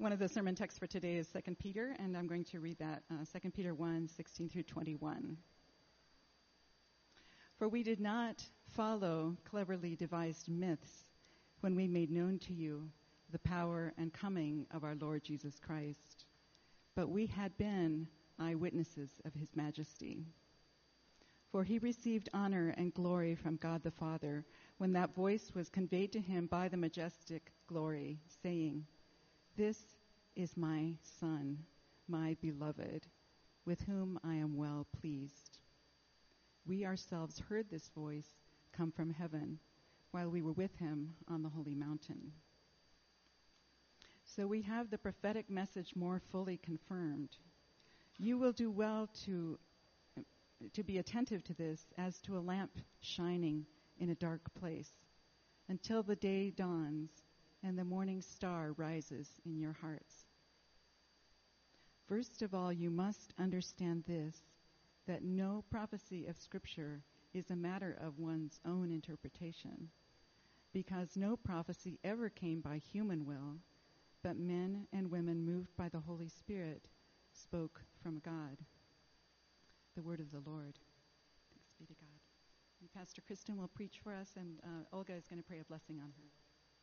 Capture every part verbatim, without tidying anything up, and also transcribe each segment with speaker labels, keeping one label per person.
Speaker 1: One of the sermon texts for today is Second Peter, and I'm going to read that, uh, Second Peter one, sixteen through twenty-one. For we did not follow cleverly devised myths when we made known to you the power and coming of our Lord Jesus Christ, but we had been eyewitnesses of his majesty. For he received honor and glory from God the Father when that voice was conveyed to him by the majestic glory, saying, "This is my Son, my beloved, with whom I am well pleased." We ourselves heard this voice come from heaven while we were with him on the holy mountain. So we have the prophetic message more fully confirmed. You will do well to to be attentive to this as to a lamp shining in a dark place until the day dawns and the morning star rises in your hearts. First of all, you must understand this, that no prophecy of Scripture is a matter of one's own interpretation, because no prophecy ever came by human will, but men and women moved by the Holy Spirit spoke from God. The word of the Lord. Thanks be to God. And Pastor Kristen will preach for us, and uh, Olga is going to pray a blessing on her.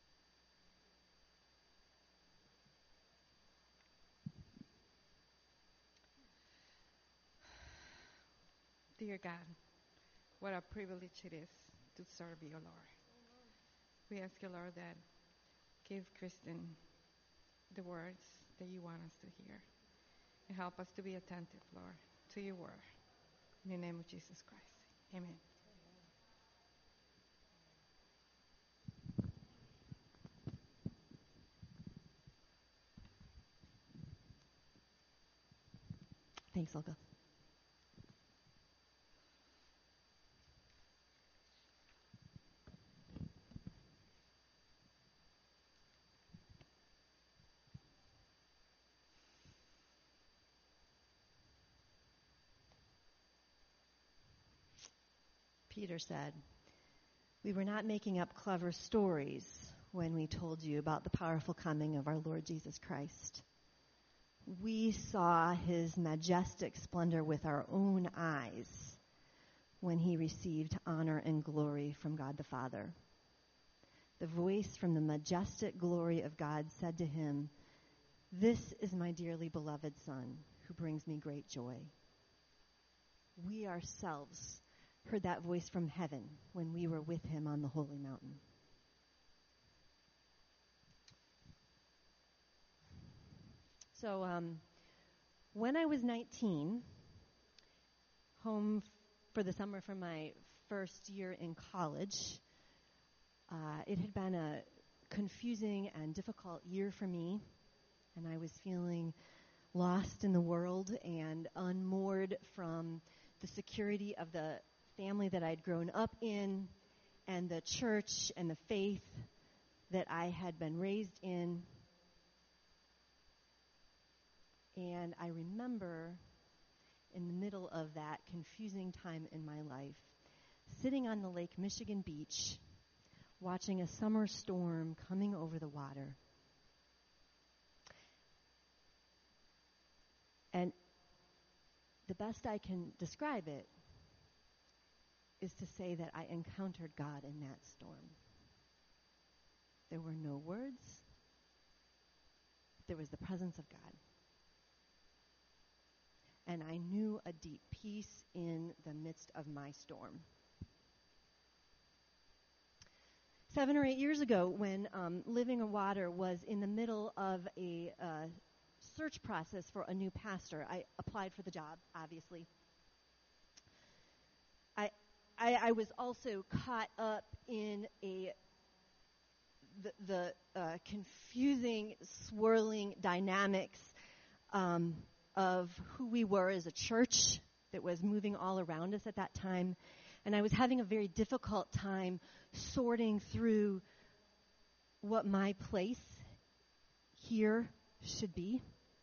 Speaker 2: Dear God, what a privilege it is to serve you, Lord. We ask you, Lord, that give Kristen the words that you want us to hear, and help us to be attentive, Lord, to your word. In the name of Jesus Christ. Amen.
Speaker 3: Thanks, Olga. Peter said, "We were not making up clever stories when we told you about the powerful coming of our Lord Jesus Christ. We saw his majestic splendor with our own eyes when he received honor and glory from God the Father. The voice from the majestic glory of God said to him, 'This is my dearly beloved Son, who brings me great joy.' We ourselves heard that voice from heaven when we were with him on the holy mountain." So um, when I was nineteen, home f- for the summer for my first year in college, uh, it had been a confusing and difficult year for me, and I was feeling lost in the world and unmoored from the security of the family that I'd grown up in and the church and the faith that I had been raised in. And I remember in the middle of that confusing time in my life, sitting on the Lake Michigan beach, watching a summer storm coming over the water. And the best I can describe it is to say that I encountered God in that storm. There were no words. There was the presence of God. And I knew a deep peace in the midst of my storm. Seven or eight years ago, when um, Living Water was in the middle of a uh, search process for a new pastor, I applied for the job, obviously. I, I, I was also caught up in a the, the uh, confusing, swirling dynamics um, of who we were as a church that was moving all around us at that time. And I was having a very difficult time sorting through what my place here should be.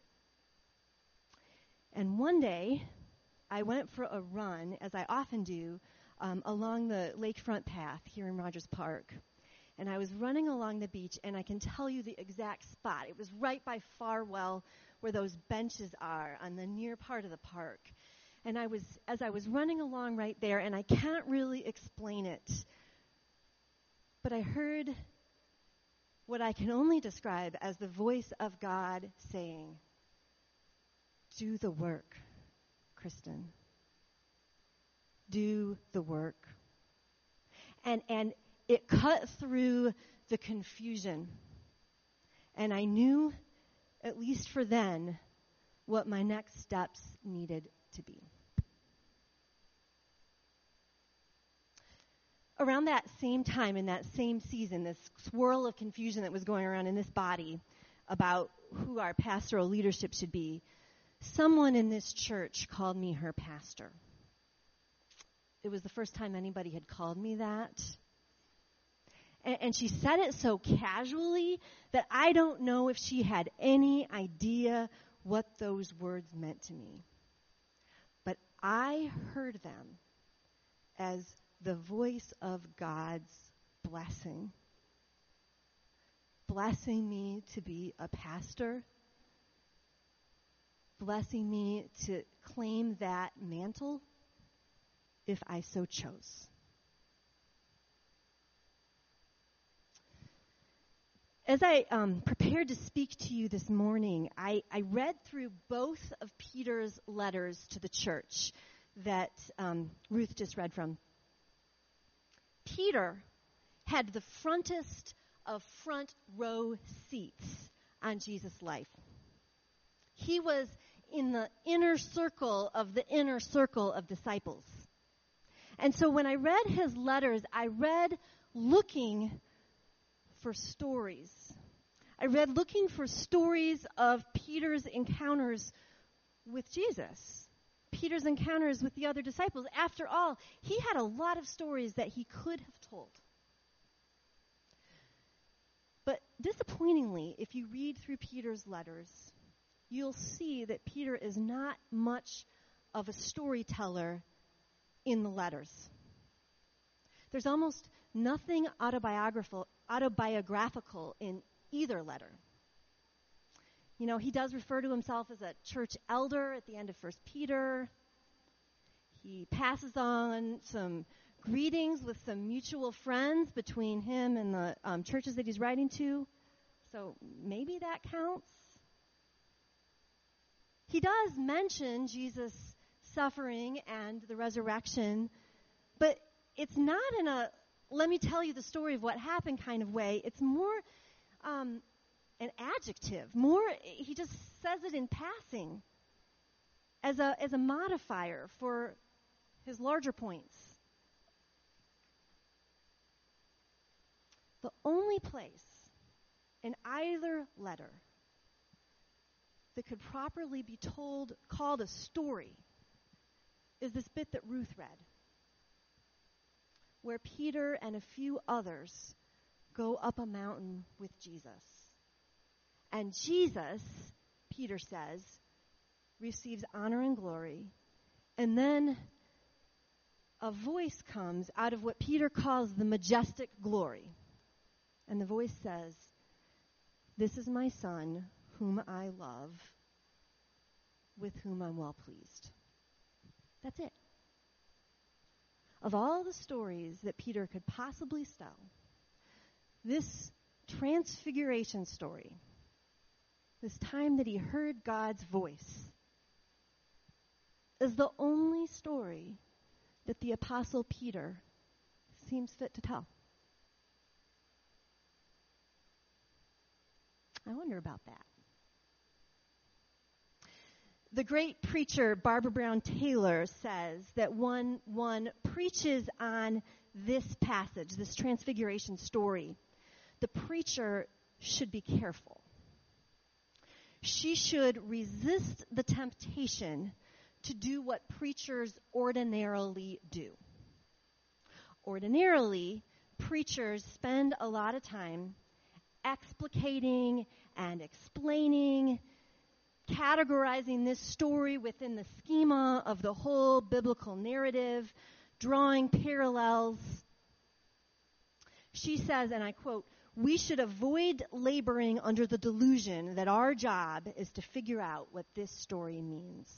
Speaker 3: And one day, I went for a run, as I often do, um, along the lakefront path here in Rogers Park. And I was running along the beach, and I can tell you the exact spot. It was right by Farwell, where those benches are on the near part of the park. And I was, as I was running along right there, and I can't really explain it, but I heard what I can only describe as the voice of God saying, "Do the work, Kristen. Do the work." And and it cut through the confusion. And I knew, at least for then, what my next steps needed to be. Around that same time, in that same season, this swirl of confusion that was going around in this body about who our pastoral leadership should be, someone in this church called me her pastor. It was the first time anybody had called me that. And, and she said it so casually that I don't know if she had any idea what those words meant to me. But I heard them as the voice of God's blessing. Blessing me to be a pastor. Blessing me to claim that mantle if I so chose. As I um, prepared to speak to you this morning, I, I read through both of Peter's letters to the church that um, Ruth just read from. Peter had the frontest of front row seats on Jesus' life. He was in the inner circle of the inner circle of disciples. And so when I read his letters, I read looking for stories. I read looking for stories of Peter's encounters with Jesus, Peter's encounters with the other disciples. After all, he had a lot of stories that he could have told. But disappointingly, if you read through Peter's letters, you'll see that Peter is not much of a storyteller in the letters. There's almost nothing autobiographical, autobiographical in either letter. You know, he does refer to himself as a church elder at the end of First Peter. He passes on some greetings with some mutual friends between him and the um, churches that he's writing to. So maybe that counts. He does mention Jesus' suffering and the resurrection, but it's not in a let me tell you the story of what happened kind of way. It's more um, an adjective. More, he just says it in passing as a as a modifier for his larger points. The only place in either letter that could properly be told, called a story, is this bit that Ruth read, where Peter and a few others go up a mountain with Jesus. And Jesus, Peter says, receives honor and glory. And then a voice comes out of what Peter calls the majestic glory. And the voice says, "This is my son, whom I love, with whom I'm well pleased." That's it. Of all the stories that Peter could possibly tell, this transfiguration story, this time that he heard God's voice, is the only story that the Apostle Peter seems fit to tell. I wonder about that. The great preacher Barbara Brown Taylor says that when one preaches on this passage, this transfiguration story, the preacher should be careful. She should resist the temptation to do what preachers ordinarily do. Ordinarily, preachers spend a lot of time explicating and explaining, categorizing this story within the schema of the whole biblical narrative, drawing parallels. She says, and I quote, "We should avoid laboring under the delusion that our job is to figure out what this story means."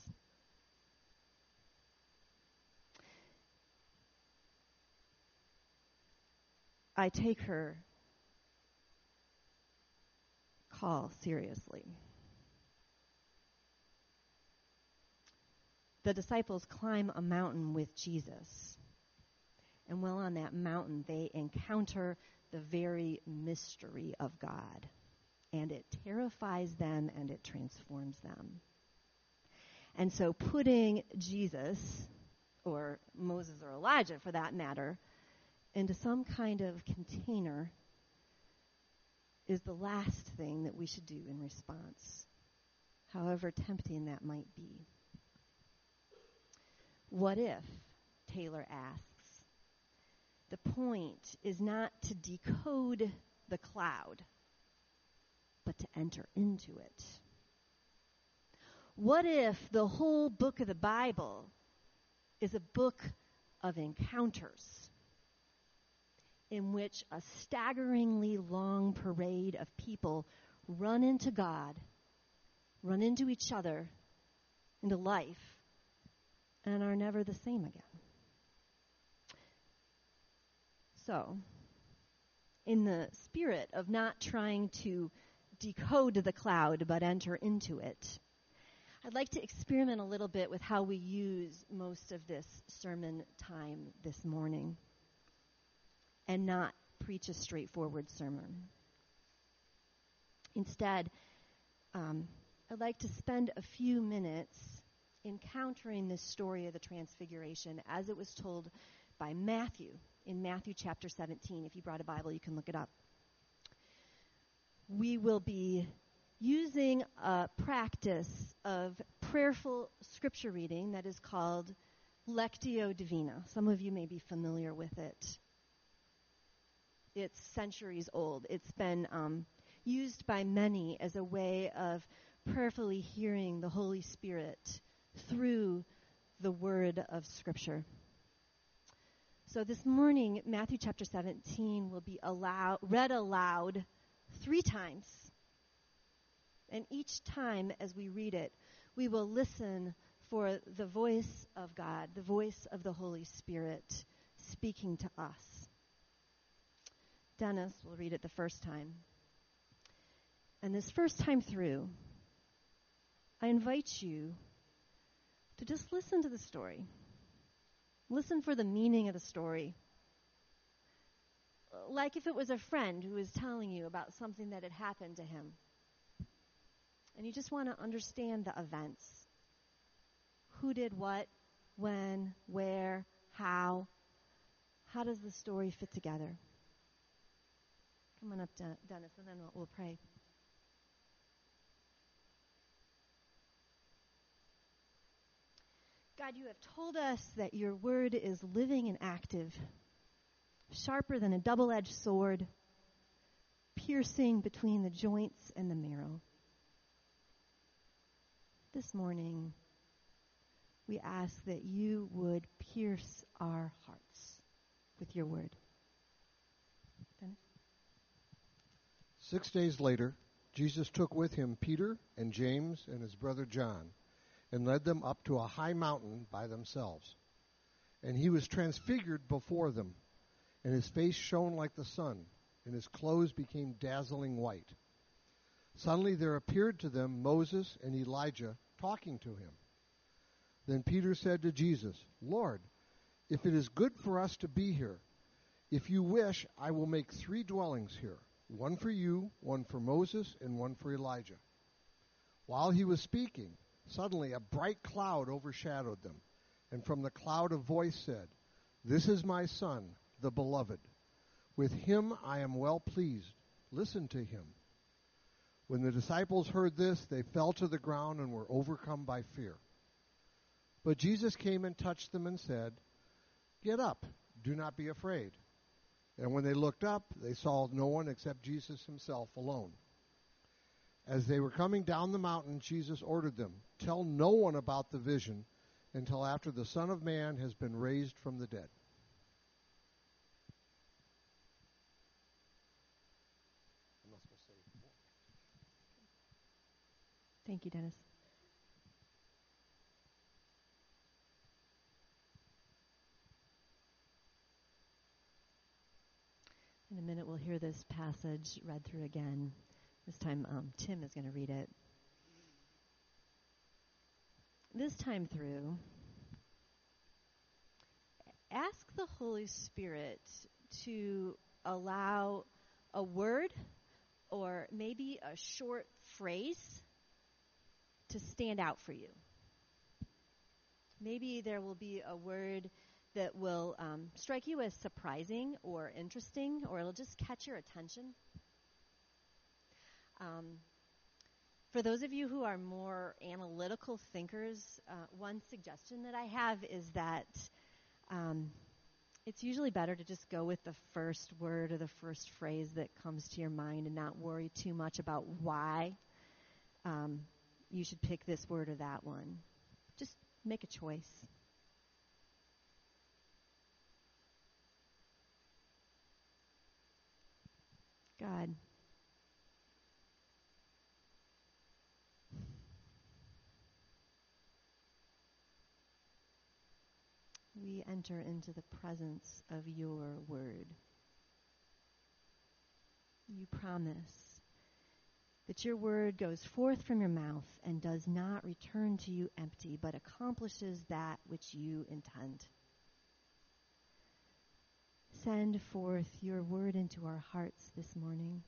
Speaker 3: I take her call seriously. The disciples climb a mountain with Jesus. And while on that mountain, they encounter the very mystery of God. And it terrifies them and it transforms them. And so putting Jesus, or Moses or Elijah for that matter, into some kind of container is the last thing that we should do in response, however tempting that might be. What if, Taylor asks, the point is not to decode the cloud, but to enter into it? What if the whole book of the Bible is a book of encounters in which a staggeringly long parade of people run into God, run into each other, into life, and are never the same again? So, in the spirit of not trying to decode the cloud but enter into it, I'd like to experiment a little bit with how we use most of this sermon time this morning and not preach a straightforward sermon. Instead, um, I'd like to spend a few minutes encountering this story of the Transfiguration as it was told by Matthew in Matthew chapter seventeen. If you brought a Bible, you can look it up. We will be using a practice of prayerful scripture reading that is called Lectio Divina. Some of you may be familiar with it. It's centuries old. It's been um, used by many as a way of prayerfully hearing the Holy Spirit through the word of Scripture. So this morning, Matthew chapter seventeen will be allow- read aloud three times. And each time as we read it, we will listen for the voice of God, the voice of the Holy Spirit speaking to us. Dennis will read it the first time. And this first time through, I invite you to just listen to the story. Listen for the meaning of the story. Like if it was a friend who was telling you about something that had happened to him. And you just want to understand the events. Who did what, when, where, how. How does the story fit together? Come on up, Den- Dennis, and then we'll, we'll pray. God, you have told us that your word is living and active, sharper than a double-edged sword, piercing between the joints and the marrow. This morning, we ask that you would pierce our hearts with your word. Dennis?
Speaker 4: Six days later, Jesus took with him Peter and James and his brother John and led them up to a high mountain by themselves. And he was transfigured before them, and his face shone like the sun, and his clothes became dazzling white. Suddenly there appeared to them Moses and Elijah talking to him. Then Peter said to Jesus, "Lord, if it is good for us to be here, if you wish, I will make three dwellings here, one for you, one for Moses, and one for Elijah." While he was speaking, suddenly a bright cloud overshadowed them, and from the cloud a voice said, "This is my Son, the Beloved. With him I am well pleased. Listen to him." When the disciples heard this, they fell to the ground and were overcome by fear. But Jesus came and touched them and said, "Get up, do not be afraid." And when they looked up, they saw no one except Jesus himself alone. As they were coming down the mountain, Jesus ordered them, "Tell no one about the vision until after the Son of Man has been raised from the dead."
Speaker 3: Thank you, Dennis. In a minute, we'll hear this passage read through again. This time, um, Tim is going to read it. This time through, ask the Holy Spirit to allow a word or maybe a short phrase to stand out for you. Maybe there will be a word that will um, strike you as surprising or interesting, or it'll just catch your attention. Um, for those of you who are more analytical thinkers, uh, one suggestion that I have is that um, it's usually better to just go with the first word or the first phrase that comes to your mind and not worry too much about why um, you should pick this word or that one. Just make a choice. God, we enter into the presence of your word. You promise that your word goes forth from your mouth and does not return to you empty, but accomplishes that which you intend. Send forth your word into our hearts this morning.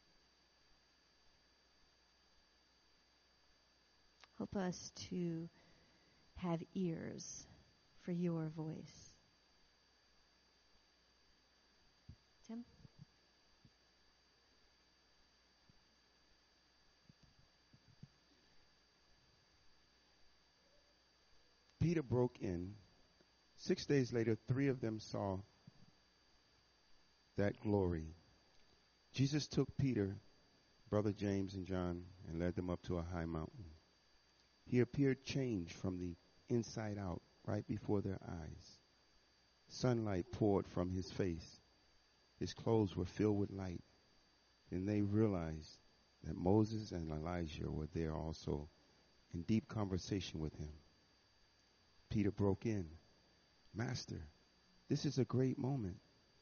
Speaker 3: Help us to have ears for your voice. Tim?
Speaker 5: Peter broke in. Six days later, three of them saw that glory. Jesus took Peter, brother James, and John and led them up to a high mountain. He appeared changed from the inside out right before their eyes. Sunlight poured from his face. His clothes were filled with light. Then they realized that Moses and Elijah were there also in deep conversation with him. Peter broke in. Master, this is a great moment.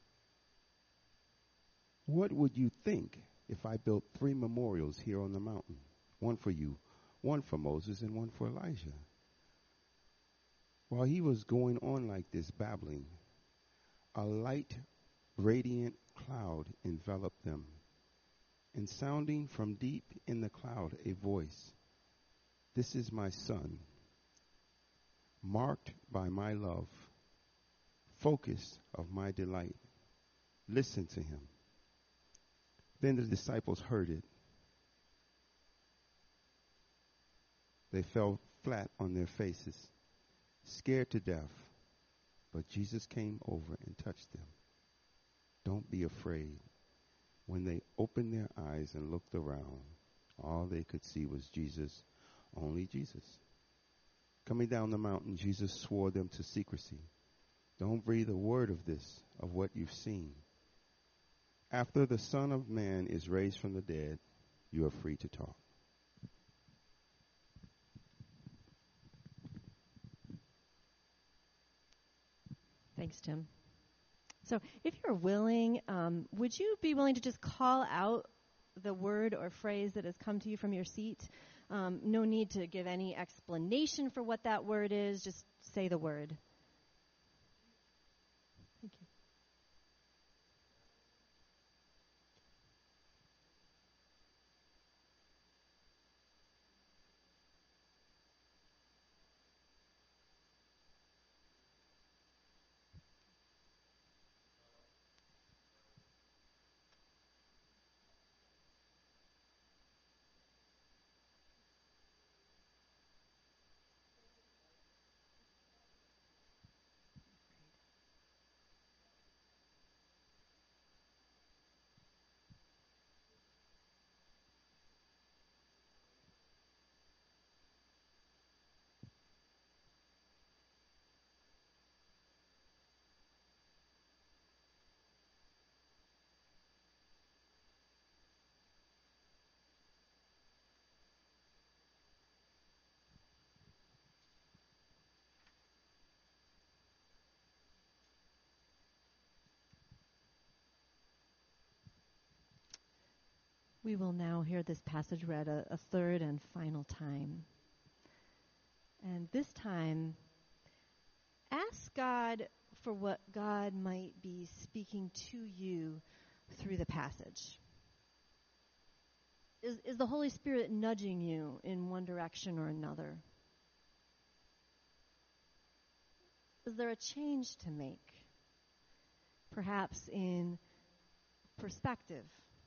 Speaker 5: What would you think if I built three memorials here on the mountain? One for you, one for Moses, and one for Elijah. While he was going on like this, babbling, a light, radiant cloud enveloped them. And sounding from deep in the cloud a voice, "This is my son, marked by my love, focus of my delight. Listen to him." Then the disciples heard it. They fell flat on their faces, scared to death. But Jesus came over and touched them. Don't be afraid. When they opened their eyes and looked around, all they could see was Jesus, only Jesus. Coming down the mountain, Jesus swore them to secrecy. Don't breathe a word of this, of what you've seen. After the Son of Man is raised from the dead, you are free to talk.
Speaker 3: Thanks, Tim. So if you're willing, um, would you be willing to just call out the word or phrase that has come to you from your seat? Um, no need to give any explanation for what that word is. Just say the word. Thank you. We will now hear this passage read a, a third and final time. And this time, ask God for what God might be speaking to you through the passage. Is, is the Holy Spirit nudging you in one direction or another? Is there a change to make? Perhaps in perspective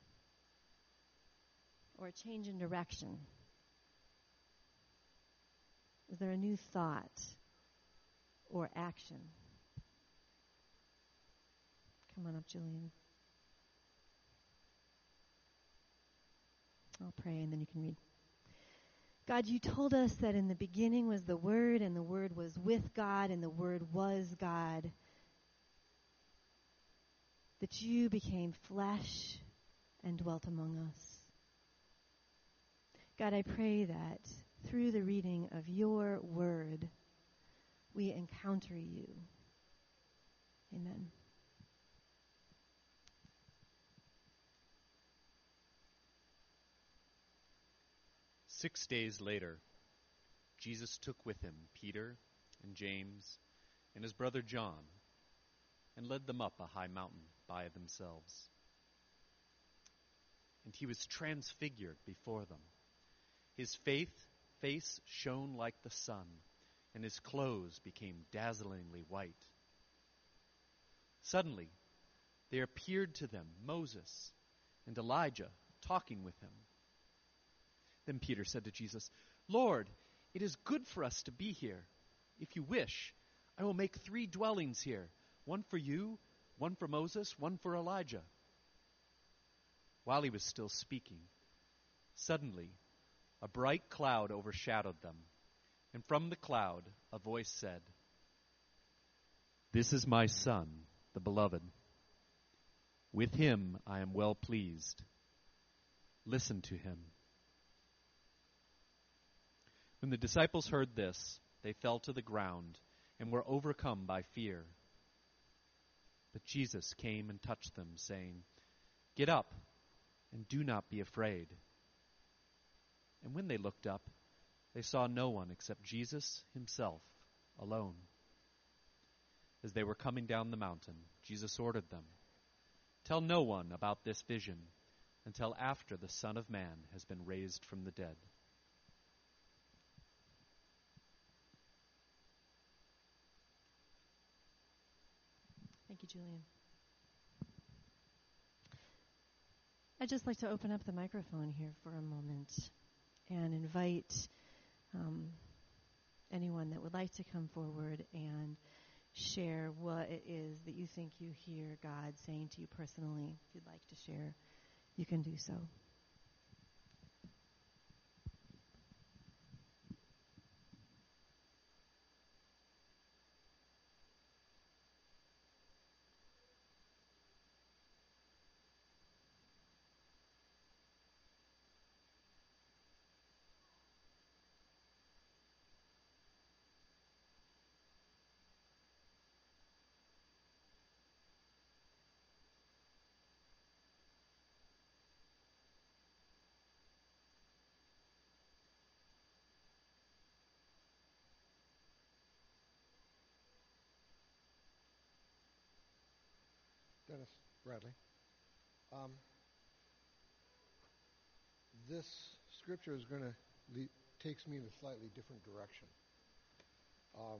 Speaker 3: or a change in direction? Is there a new thought or action? Come on up, Julian. I'll pray and then you can read. God, you told us that in the beginning was the Word, and the Word was with God, and the Word was God. That you became flesh and dwelt among us. God, I pray that through the reading of your Word, we encounter you. Amen.
Speaker 6: Six days later, Jesus took with him Peter and James and his brother John and led them up a high mountain by themselves. And he was transfigured before them. His faith, face shone like the sun, and his clothes became dazzlingly white. Suddenly, there appeared to them Moses and Elijah talking with him. Then Peter said to Jesus, "Lord, it is good for us to be here. If you wish, I will make three dwellings here, one for you, one for Moses, one for Elijah." While he was still speaking, suddenly a bright cloud overshadowed them, and from the cloud a voice said, "This is my Son, the Beloved. With him I am well pleased. Listen to him." When the disciples heard this, they fell to the ground and were overcome by fear. But Jesus came and touched them, saying, "Get up and do not be afraid." And when they looked up, they saw no one except Jesus himself alone. As they were coming down the mountain, Jesus ordered them, "Tell no one about this vision until after the Son of Man has been raised from the dead."
Speaker 3: Thank you, Julian. I'd just like to open up the microphone here for a moment and invite um, anyone that would like to come forward and share what it is that you think you hear God saying to you personally. If you'd like to share, you can do so.
Speaker 4: Dennis Bradley. Um, this scripture is going to le- takes me in a slightly different direction. Um,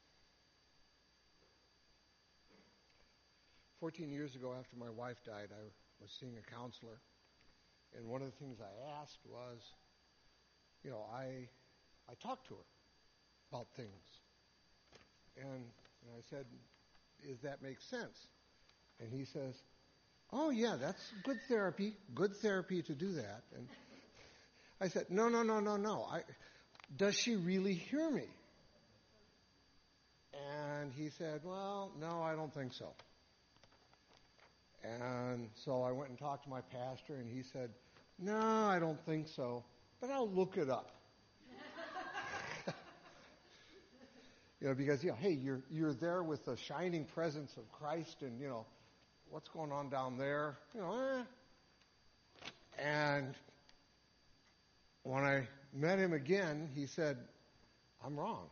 Speaker 4: Fourteen years ago, after my wife died, I was seeing a counselor, and one of the things I asked was, you know, I I talked to her about things, and, and I said, "Does that make sense?" And he says, "Oh, yeah, that's good therapy, good therapy to do that." And I said, no, no, no, no, no. I, does she really hear me? And he said, well, no, I don't think so. And so I went and talked to my pastor, and he said, no, I don't think so, but I'll look it up. You know, because, you know, hey, you're you're there with the shining presence of Christ, and, you know, what's going on down there? You know, eh, And when I met him again, he said, I'm wrong.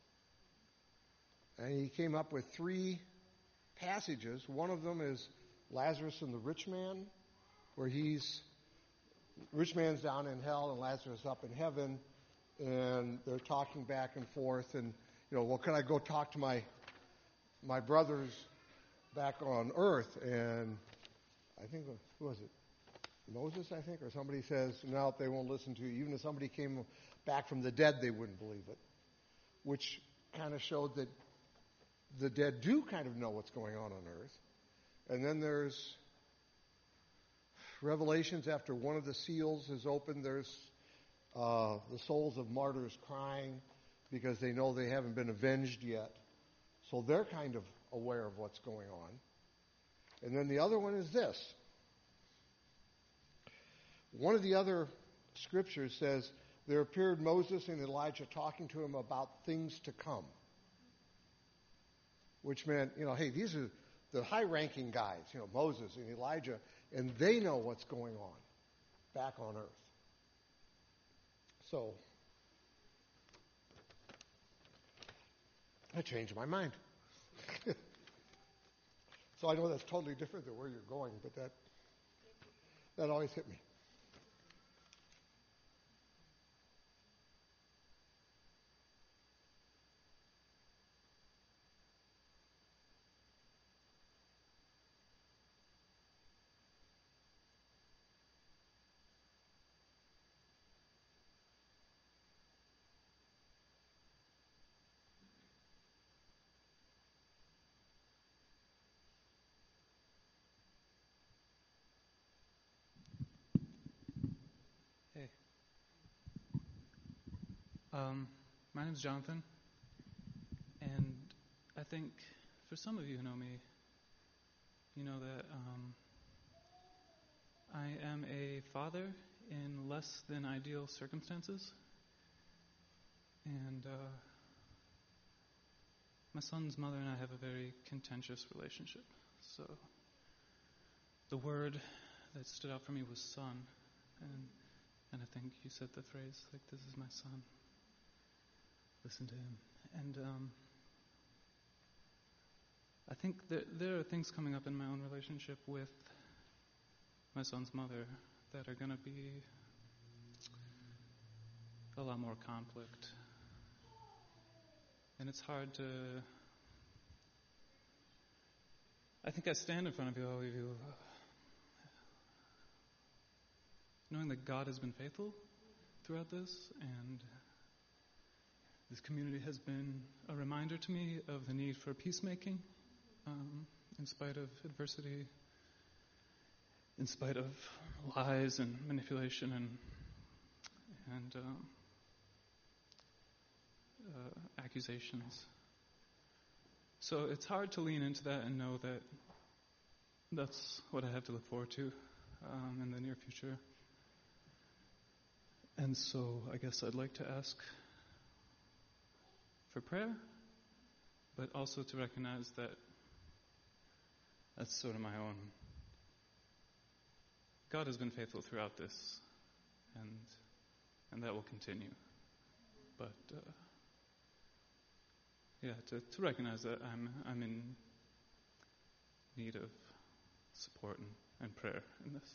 Speaker 4: And he came up with three passages. One of them is Lazarus and the rich man, where he's, rich man's down in hell and Lazarus up in heaven, and they're talking back and forth, and, you know, well, can I go talk to my my brothers back on earth? And I think, who was it? Moses, I think, or somebody says, no, they won't listen to you. Even if somebody came back from the dead, they wouldn't believe it, which kind of showed that the dead do kind of know what's going on on earth. And then there's Revelations, after one of the seals is opened, there's uh, the souls of martyrs crying because they know they haven't been avenged yet. So they're kind of aware of what's going on. And then the other one is this. One of the other scriptures says, there appeared Moses and Elijah talking to him about things to come. Which meant, you know, hey, these are the high-ranking guys, you know, Moses and Elijah, and they know what's going on back on earth. So, I changed my mind. So I know that's totally different than where you're going, but that that always hit me.
Speaker 7: Hey. Um, my name's Jonathan, and I think for some of you who know me, you know that um, I am a father in less than ideal circumstances, and uh, my son's mother and I have a very contentious relationship. So the word that stood out for me was son, and And I think you said the phrase, like, this is my son. Listen to him. And um, I think that there are things coming up in my own relationship with my son's mother that are going to be a lot more conflict. And it's hard to... I think I stand in front of you, all of you, knowing that God has been faithful throughout this, and this community has been a reminder to me of the need for peacemaking, um, in spite of adversity, in spite of lies and manipulation and and um, uh, accusations. So it's hard to lean into that and know that that's what I have to look forward to um, in the near future. And so I guess I'd like to ask for prayer, but also to recognize that that's sort of my own. God has been faithful throughout this, and and that will continue. But uh, yeah, to, to recognize that I'm I'm in need of support and, and prayer in this.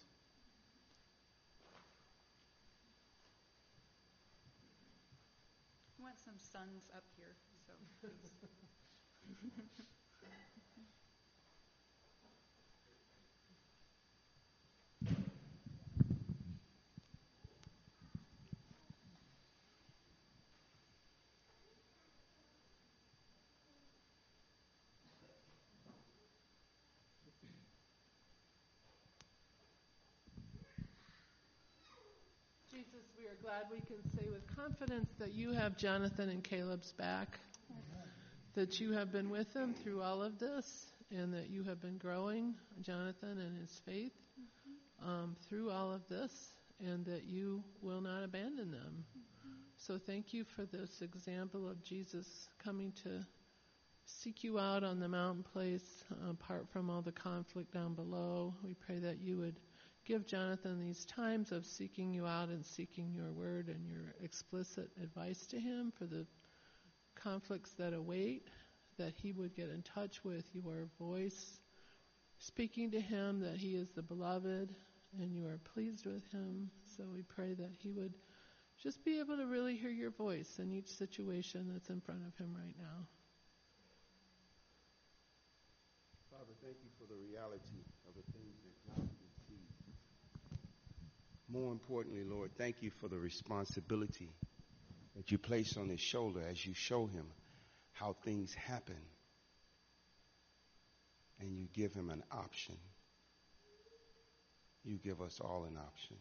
Speaker 1: I want some sons up here, so please.
Speaker 8: Jesus, we are glad we can say with confidence that you have Jonathan and Caleb's back, that you have been with them through all of this, and that you have been growing Jonathan and his faith um, through all of this, and that you will not abandon them. So thank you for this example of Jesus coming to seek you out on the mountain place, uh, apart from all the conflict down below. We pray that you would give Jonathan these times of seeking you out and seeking your word and your explicit advice to him for the conflicts that await, that he would get in touch with your voice, speaking to him that he is the beloved and you are pleased with him. So we pray that he would just be able to really hear your voice in each situation that's in front of him right now.
Speaker 5: Father, thank you for the reality of the things that God can see. More importantly, Lord, thank you for the responsibility that you place on his shoulder as you show him how things happen. And you give him an option. You give us all an option.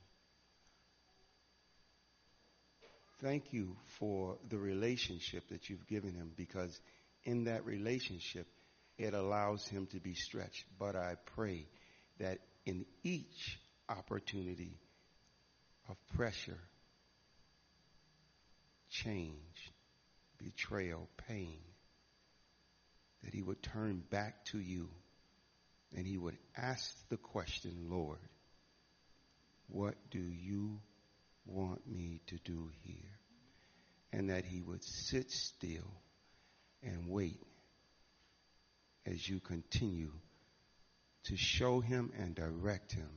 Speaker 5: Thank you for the relationship that you've given him, because in that relationship, it allows him to be stretched. But I pray that in each opportunity of pressure, change, betrayal, pain, that he would turn back to you and he would ask the question, Lord, what do you want me to do here? And that he would sit still and wait as you continue to show him and direct him.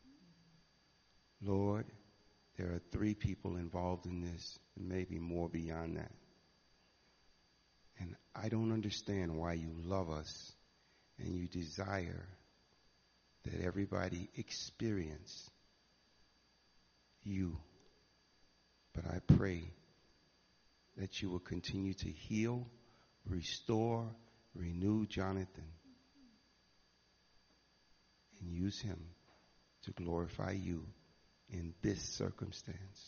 Speaker 5: Lord, there are three people involved in this, and maybe more beyond that. And I don't understand why you love us and you desire that everybody experience you. But I pray that you will continue to heal, restore, renew Jonathan, and use him to glorify you in this circumstance.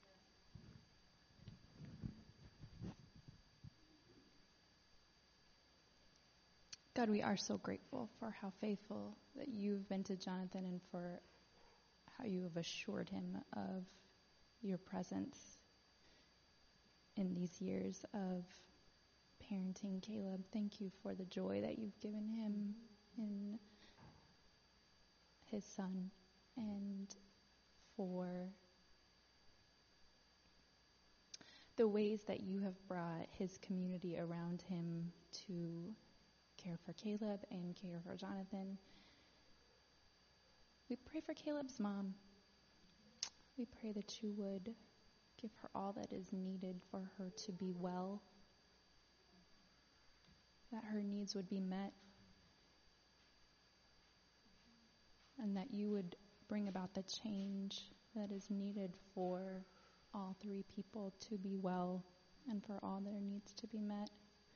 Speaker 9: God, we are so grateful for how faithful that you've been to Jonathan and for how you have assured him of your presence in these years of parenting Caleb. Thank you for the joy that you've given him in his son, and for the ways that you have brought his community around him to care for Caleb and care for Jonathan. We pray for Caleb's mom. We pray that you would give her all that is needed for her to be well, that her needs would be met, and that you would bring about the change that is needed for all three people to be well and for all their needs to be met.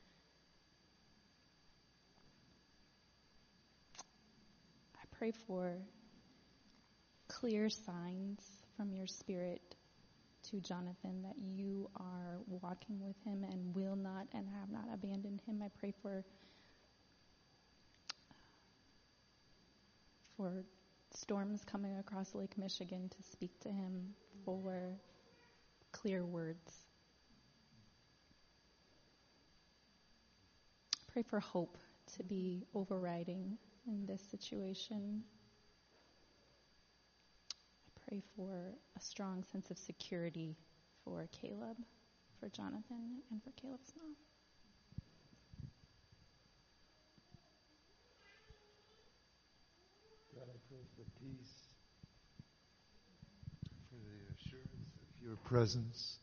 Speaker 9: I pray for clear signs from your Spirit to Jonathan that you are walking with him and will not and have not abandoned him. I pray for for storms coming across Lake Michigan to speak to him, for clear words. Pray for hope to be overriding in this situation. I pray for a strong sense of security for Caleb, for Jonathan, and for Caleb's mom.
Speaker 10: God, I pray for peace, for the assurance of your presence.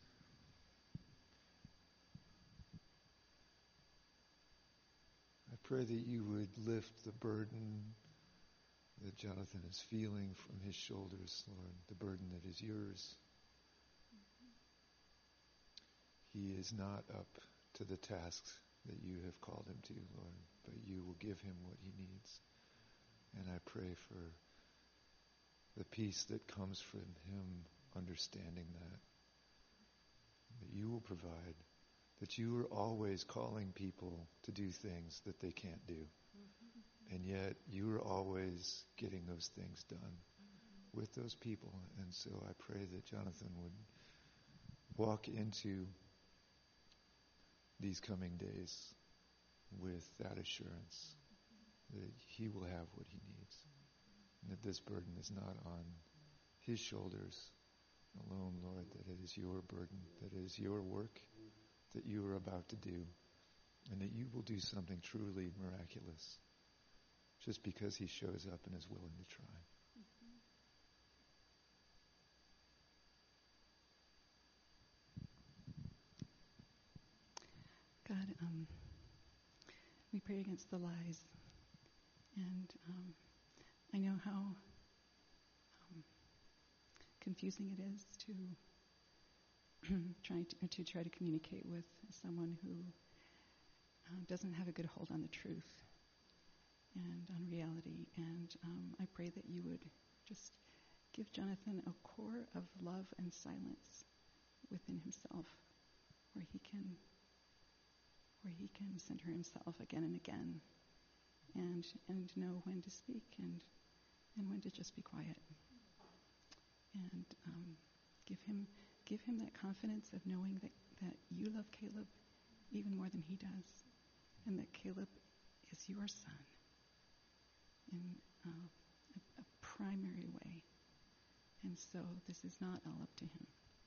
Speaker 10: I pray that you would lift the burden that Jonathan is feeling from his shoulders, Lord, the burden that is yours. He is not up to the tasks that you have called him to, Lord, but you will give him what he needs. And I pray for the peace that comes from him understanding that, that you will provide, that you are always calling people to do things that they can't do. Mm-hmm. And yet you are always getting those things done mm-hmm. with those people. And so I pray that Jonathan would walk into these coming days with that assurance that he will have what he needs. and that this burden is not on his shoulders alone, Lord, that it is your burden, that it is your work that you are about to do, and that you will do something truly miraculous just because he shows up and is willing to try.
Speaker 1: God, um, we pray against the lies, and um, I know how um, confusing it is to try to, to try to communicate with someone who uh, doesn't have a good hold on the truth and on reality. And um, I pray that you would just give Jonathan a core of love and silence within himself, where he can. where he can center himself again and again, and and know when to speak and and when to just be quiet, and um, give him give him that confidence of knowing that, that you love Caleb even more than he does, and that Caleb is your son in uh, a, a primary way, and so this is not all up to him.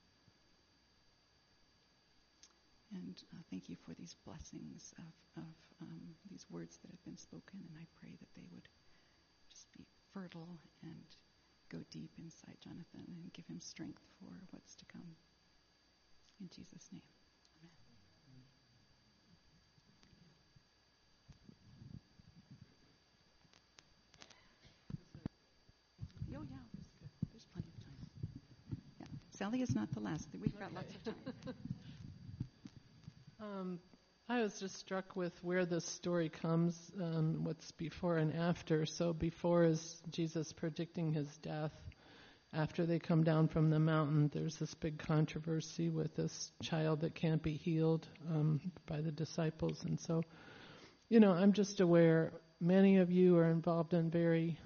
Speaker 1: And uh, thank you for these blessings of, of um, these words that have been spoken, and I pray that they would just be fertile and go deep inside Jonathan and give him strength for what's to come. In Jesus' name, amen. Oh, yeah, there's, there's plenty of time. Yeah, Sally is not the last. We've got
Speaker 8: Okay.
Speaker 1: lots of time.
Speaker 8: Um, I was just struck with where the story comes, um, what's before and after. So before is Jesus predicting his death. After they come down from the mountain, there's this big controversy with this child that can't be healed um, by the disciples. And so, you know, I'm just aware many of you are involved in very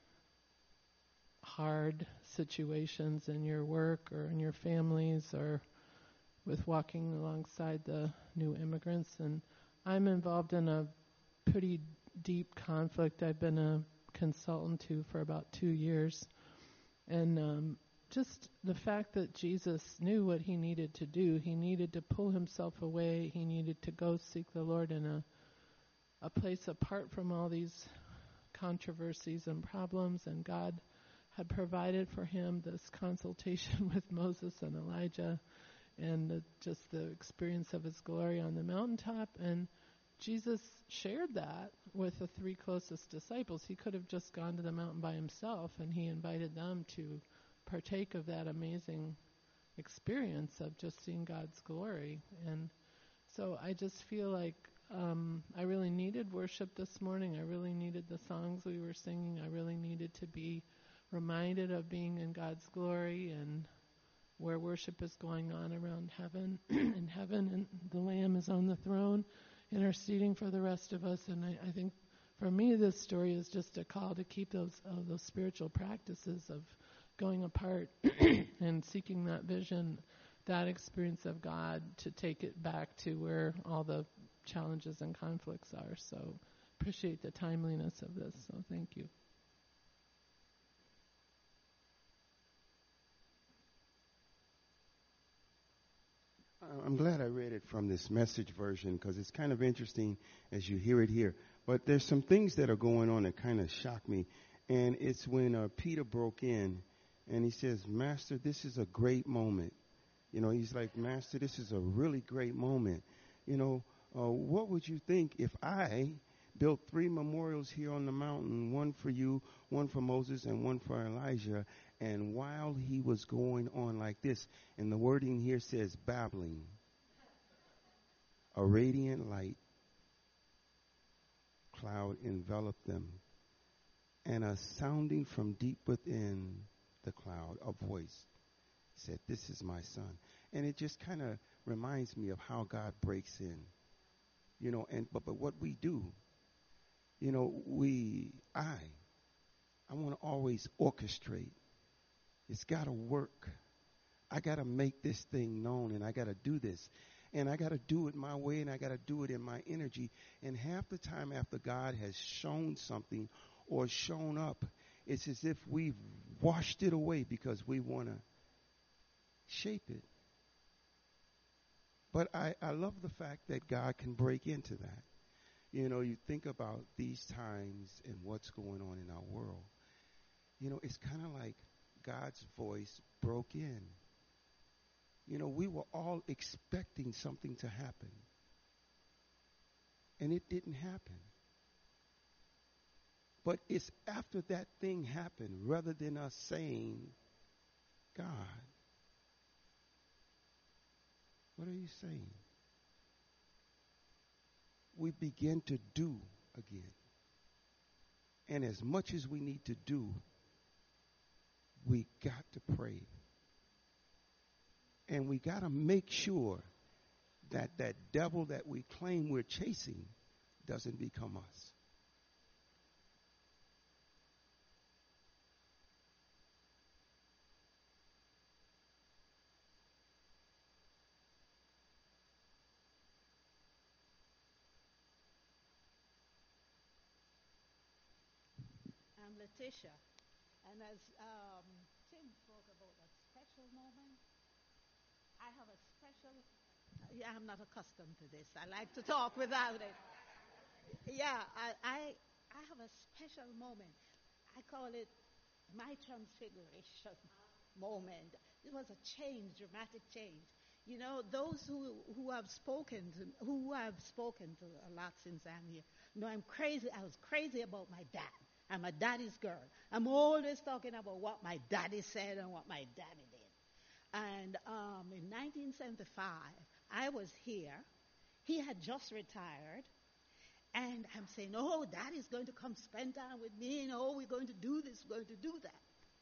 Speaker 8: hard situations in your work or in your families or with walking alongside the new immigrants. And I'm involved in a pretty deep conflict I've been a consultant to for about two years. And um, just the fact that Jesus knew what he needed to do, he needed to pull himself away, he needed to go seek the Lord in a, a place apart from all these controversies and problems, and God had provided for him this consultation with Moses and Elijah, and the, just the experience of his glory on the mountaintop. And Jesus shared that with the three closest disciples. He could have just gone to the mountain by himself, and he invited them to partake of that amazing experience of just seeing God's glory. And so I just feel like um, I really needed worship this morning. I really needed the songs we were singing. I really needed to be reminded of being in God's glory and where worship is going on around heaven. In heaven, and the Lamb is on the throne, interceding for the rest of us. And I, I think for me, this story is just a call to keep those uh, those spiritual practices of going apart and seeking that vision, that experience of God, to take it back to where all the challenges and conflicts are. So appreciate the timeliness of this. So thank you.
Speaker 5: I'm glad I read it from this Message version because it's kind of interesting as you hear it here. But there's some things that are going on that kind of shock me. And it's when uh, Peter broke in and he says, Master, this is a great moment. You know, he's like, Master, this is a really great moment. You know, uh, what would you think if I built three memorials here on the mountain, one for you, one for Moses, and one for Elijah? And while he was going on like this, and the wording here says babbling, a radiant light cloud enveloped them, and a sounding from deep within the cloud, a voice said, this is my son. And it just kind of reminds me of how God breaks in. You know, and but, but what we do, you know, we, I, I want to always orchestrate. It's got to work. I got to make this thing known, and I got to do this. And I got to do it my way, and I got to do it in my energy. And half the time after God has shown something or shown up, It's as if we've washed it away because we want to shape it. But I, I love the fact that God can break into that. You know, you think about these times and what's going on in our world. You know, it's kind of like God's voice broke in. You know, we were all expecting something to happen. And it didn't happen. But it's after that thing happened, rather than us saying, God, what are you saying? We begin to do again. And as much as we need to do, we got to pray. And we got to make sure that that devil that we claim we're chasing doesn't become us.
Speaker 11: I'm Letitia, and as um, Tim spoke about a special moment, I have a special, yeah, I'm not accustomed to this. I like to talk without it. Yeah, I, I, I have a special moment. I call it my transfiguration moment. It was a change, dramatic change. You know, those who, who have spoken to, who have spoken to a lot since I'm here, know I'm crazy. I was crazy about my dad. I'm a daddy's girl. I'm always talking about what my daddy said and what my daddy did. And um, in nineteen seventy-five, I was here. He had just retired. And I'm saying, oh, daddy's going to come spend time with me. And, oh, we're going to do this, we're going to do that.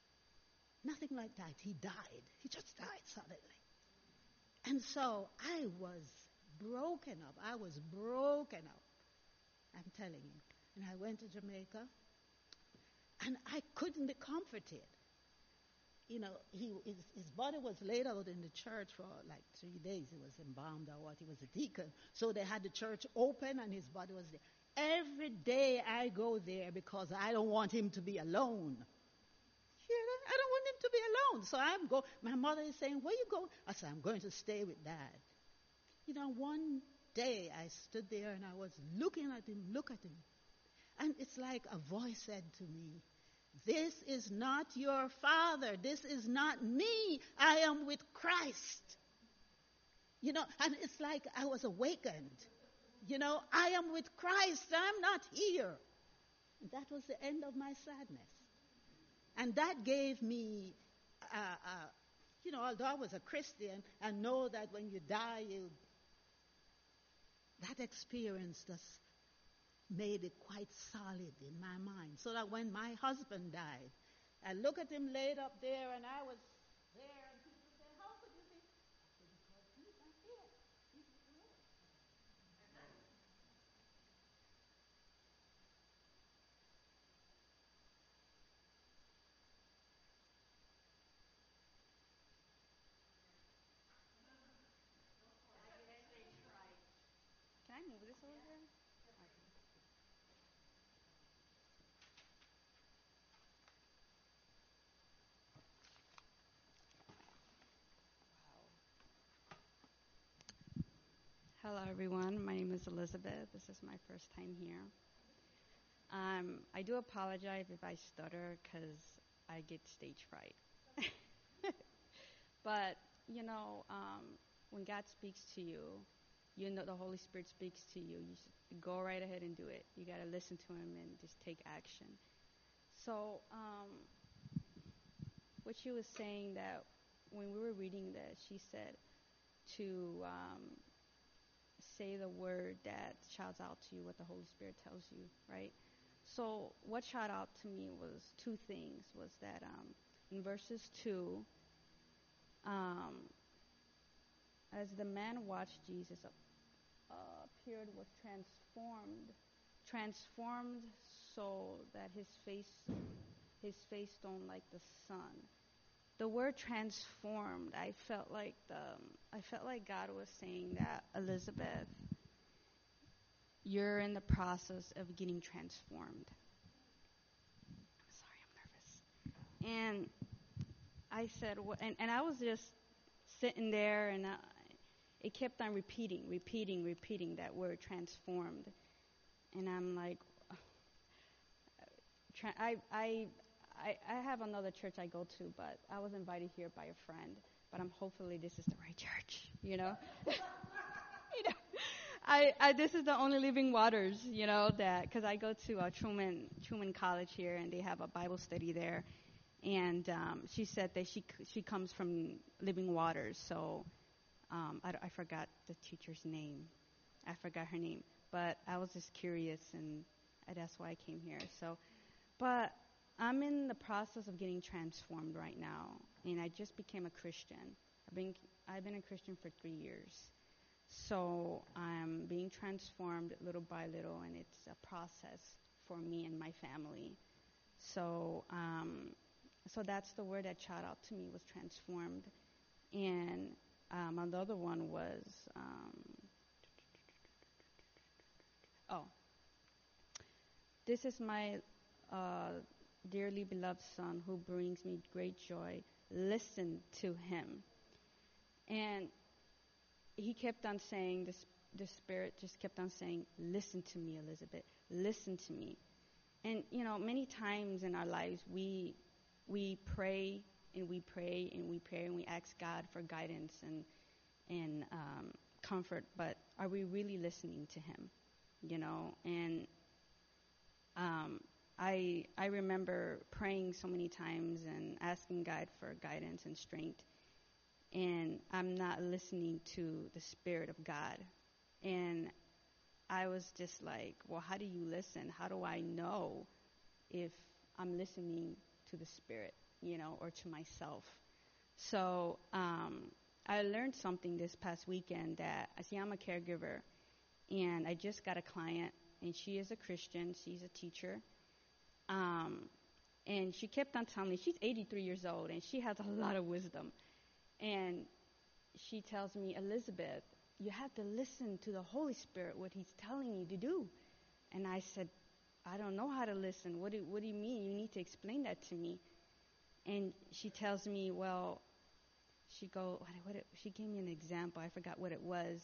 Speaker 11: Nothing like that. He died. He just died suddenly. And so I was broken up. I was broken up. I'm telling you. And I went to Jamaica. And I couldn't be comforted. You know, he, his, his body was laid out in the church for like three days. He was embalmed or what. He was a deacon. So they had the church open and his body was there. Every day I go there because I don't want him to be alone. You know, I don't want him to be alone. So I'm go. My mother is saying, where you going? I said, I'm going to stay with Dad. You know, one day I stood there and I was looking at him, look at him. And it's like a voice said to me, this is not your father. This is not me. I am with Christ. You know, and it's like I was awakened. You know, I am with Christ. I'm not here. And that was the end of my sadness. And that gave me, uh, uh, you know, although I was a Christian, I know that when you die, you, that experience just made it quite solid in my mind. So that when my husband died, I look at him laid up there, and I was there, and people say, how could you be? I said, because he's not here. He's with the Lord.
Speaker 12: Can I move this over here? Hello, everyone. My name is Elizabeth. This is my first time here. Um, I do apologize if I stutter because I get stage fright. But, you know, um, when God speaks to you, you know the Holy Spirit speaks to you. You should go right ahead and do it. You got to listen to Him and just take action. So um, what she was saying that when we were reading this, she said to um, say the word that shouts out to you what the Holy Spirit tells you, right? So what shot out to me was two things. Was that um, in verses two, um, as the man watched Jesus uh, appeared, was transformed, transformed so that his face, his face shone like the sun. The word transformed, I felt like the, I felt like God was saying that, Elizabeth, you're in the process of getting transformed. I'm sorry, I'm nervous. And I said, wh- and, and I was just sitting there, and I, it kept on repeating, repeating, repeating that word transformed. And I'm like, tra- I, I, I, I have another church I go to, but I was invited here by a friend. But I'm hopefully this is the right church, you know. you know, I, I this is the only Living Waters, you know, that because I go to uh, Truman Truman College here, and they have a Bible study there. And um, she said that she she comes from Living Waters, so um, I, I forgot the teacher's name. I forgot her name, but I was just curious, and that's why I came here. So, but I'm in the process of getting transformed right now, and I just became a Christian. I've been I've been a Christian for three years, so I'm being transformed little by little, and it's a process for me and my family. So. Um, So that's the word that shot out to me, was transformed. And um, another one was, um, oh, this is my uh, dearly beloved Son who brings me great joy. Listen to him. And he kept on saying, this, the Spirit just kept on saying, listen to me, Elizabeth, listen to me. And, you know, many times in our lives, we... We pray and we pray and we pray and we ask God for guidance and and um, comfort, but are we really listening to him? You know, and um, I I remember praying so many times and asking God for guidance and strength, and I'm not listening to the Spirit of God. And I was just like, well, how do you listen? How do I know if I'm listening to the Spirit, you know, or to myself? So um, I learned something this past weekend that I see I'm a caregiver, and I just got a client, and she is a Christian. She's a teacher. Um, and she kept on telling me, she's eighty-three years old, and she has a lot of wisdom. And she tells me, Elizabeth, you have to listen to the Holy Spirit, what he's telling you to do. And I said, I don't know how to listen. What do, what do you mean? You need to explain that to me. And she tells me, well, she go, what, what it, she gave me an example. I forgot what it was.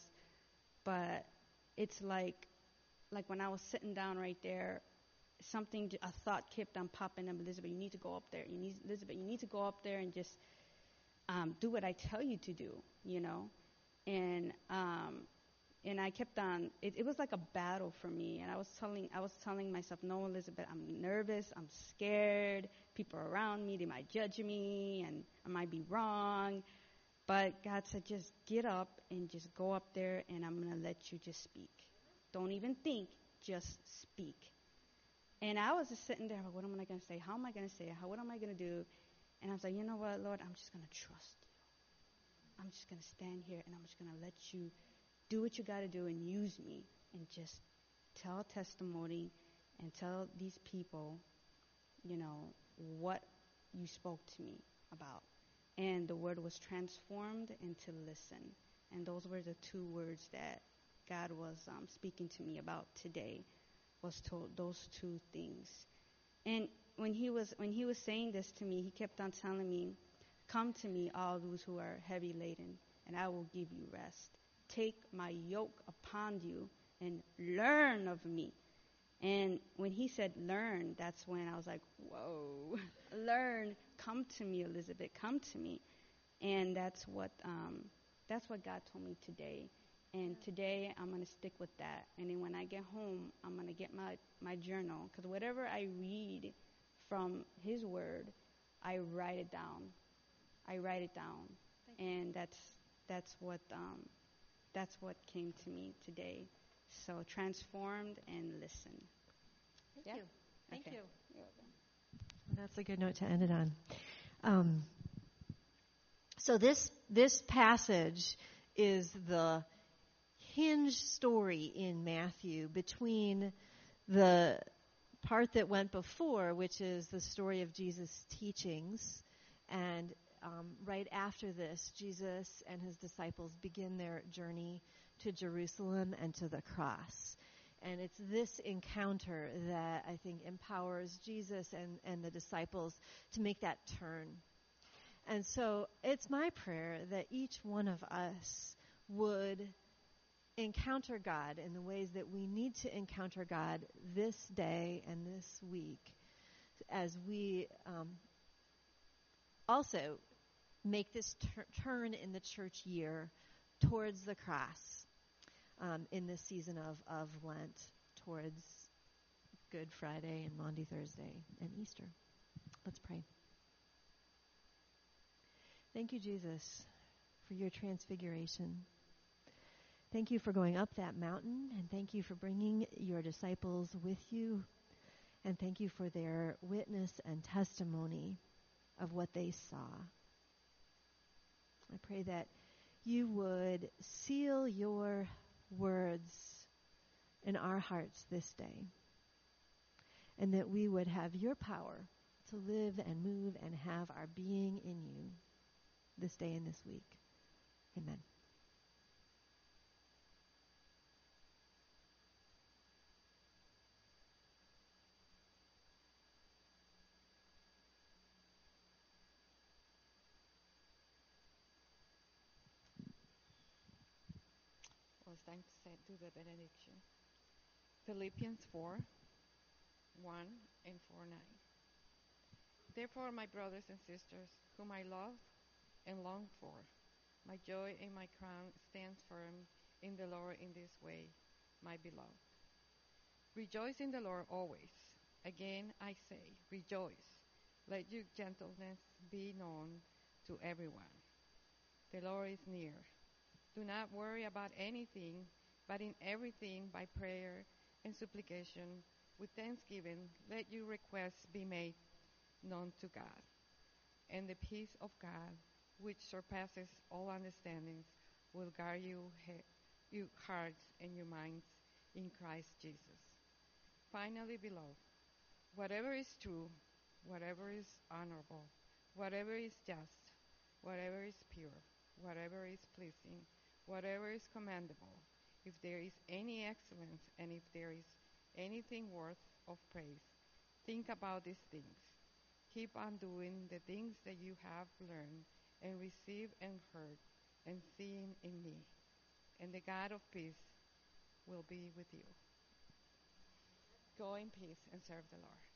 Speaker 12: But it's like, like when I was sitting down right there, something, a thought kept on popping up. Elizabeth, you need to go up there. You need, Elizabeth, you need to go up there and just um, do what I tell you to do, you know. And um, and I kept on. It, it was like a battle for me. And I was telling, I was telling myself, no, Elizabeth, I'm nervous. I'm scared. People around me, they might judge me, and I might be wrong. But God said, just get up and just go up there, and I'm going to let you just speak. Don't even think, just speak. And I was just sitting there, like, what am I going to say? How am I going to say it? How, what am I going to do? And I was like, you know what, Lord, I'm just going to trust you. I'm just going to stand here, and I'm just going to let you do what you got to do and use me and just tell testimony and tell these people, you know, what you spoke to me about. And the word was transformed into listen. And those were the two words that God was um, speaking to me about today, was told those two things. And when he was when he was saying this to me, he kept on telling me, come to me, all those who are heavy laden, and I will give you rest. Take my yoke upon you and learn of me. And when he said learn, that's when I was like, whoa, learn, come to me, Elizabeth, come to me. And that's what um, that's what God told me today. And today I'm going to stick with that. And then when I get home, I'm going to get my, my journal. Because whatever I read from his word, I write it down. I write it down. And that's that's what um, that's what came to me today. So transformed and listen.
Speaker 3: Thank
Speaker 12: yeah?
Speaker 3: you. Thank
Speaker 12: okay.
Speaker 3: you. That's a good note to end it on. Um, so this this passage is the hinge story in Matthew between the part that went before, which is the story of Jesus' teachings, and um, right after this, Jesus and his disciples begin their journey to Jerusalem and to the cross. And it's this encounter that I think empowers Jesus and, and the disciples to make that turn. And so it's my prayer that each one of us would encounter God in the ways that we need to encounter God this day and this week, as we um, also make this tur- turn in the church year towards the cross um, in this season of, of Lent, towards Good Friday and Maundy Thursday and Easter. Let's pray. Thank you, Jesus, for your transfiguration. Thank you for going up that mountain, and thank you for bringing your disciples with you, and thank you for their witness and testimony of what they saw. I pray that you would seal your words in our hearts this day, and that we would have your power to live and move and have our being in you this day and this week. Amen.
Speaker 2: Well, it's time to say, do the benediction. Philippians four, one and four, nine. Therefore, my brothers and sisters, whom I love and long for, my joy and my crown stands firm in the Lord in this way, my beloved. Rejoice in the Lord always. Again, I say, rejoice. Let your gentleness be known to everyone. The Lord is near. Do not worry about anything, but in everything by prayer and supplication, with thanksgiving, let your requests be made known to God. And the peace of God, which surpasses all understandings, will guard you, he- your hearts and your minds in Christ Jesus. Finally, beloved, whatever is true, whatever is honorable, whatever is just, whatever is pure, whatever is pleasing, whatever is commendable, if there is any excellence and if there is anything worth of praise, think about these things. Keep on doing the things that you have learned and received and heard and seen in me. And the God of peace will be with you. Go in peace and serve the Lord.